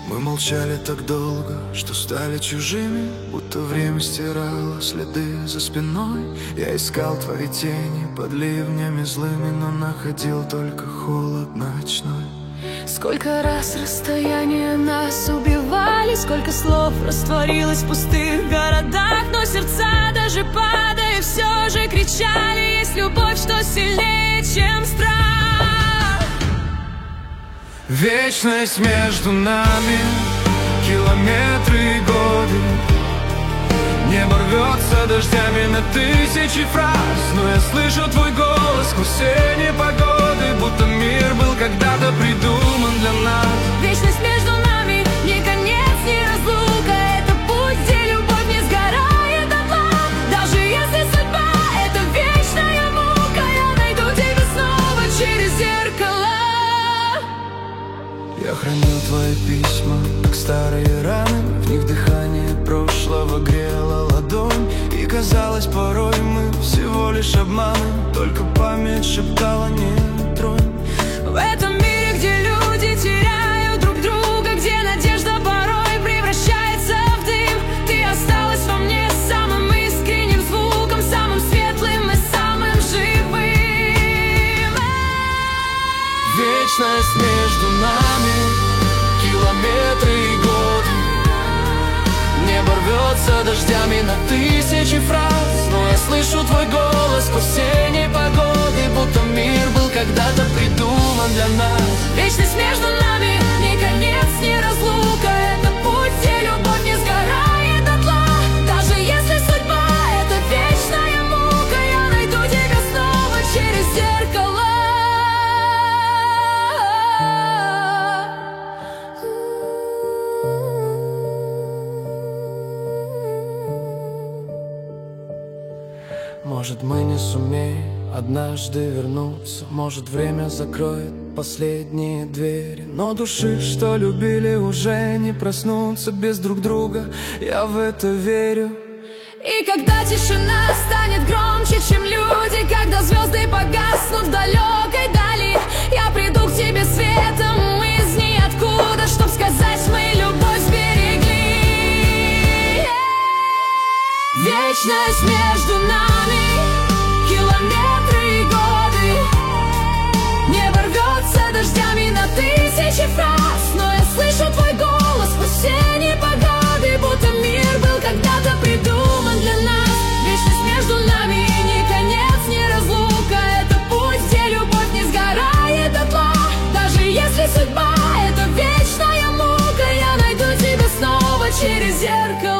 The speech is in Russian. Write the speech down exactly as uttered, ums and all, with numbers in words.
Мы молчали так долго, что стали чужими, будто время стирало следы за спиной. Я искал твои тени под ливнями злыми, но находил только холод ночной. Сколько раз расстояния нас убивали, сколько слов растворилось в пустых городах, но сердца даже падая все же кричали: есть любовь, что сильнее, чем страх. Вечность между нами, километры и годы. Небо рвется дождями на тысячи фраз, но я слышу твой голос сквозь все непогоды, будто мир был когда-то придуман для нас. Вечность между нами, ни конец, ни разлука. Это путь, где любовь не сгорает дотла. Даже если судьба — это вечная мука, я найду тебя снова через зеркало. Я хранил твои письма, как старые раны. В них дыхание прошлого грело ладонь. И казалось, порой мы всего лишь обманом, только память шептала: не тронь. В этом мире, где люди теряют друг друга, где надежда порой превращается в дым, ты осталась во мне самым искренним звуком, самым светлым и самым живым. Вечность между нами, километры и годы. Небо рвется дождями на тысячи фраз, но я слышу твой голос сквозь все непогоды, будто мир был когда-то придуман для нас. Вечность между нами, ни конец, ни разлука. Это путь, где любовь не сгорает дотла. Даже если судьба — это вечная мука, я найду тебя снова через зеркало. Может, мы не сумеем однажды вернуться, может, время закроет последние двери, но души, что любили, уже не проснутся без друг друга, я в это верю. И когда тишина станет громче, чем люди, когда звезды погаснут в далекой дали, я приду к тебе светом из ниоткуда, чтоб сказать: мы любовь сберегли. Вечность между нами, километры и годы. Небо рвется дождями на тысячи фраз, но я слышу твой голос сквозь все непогоды, будто мир был когда-то придуман для нас. Вечность между нами, ни конец, ни разлука. Это путь, где любовь не сгорает дотла. Даже если судьба — это вечная мука, я найду тебя снова через зеркало.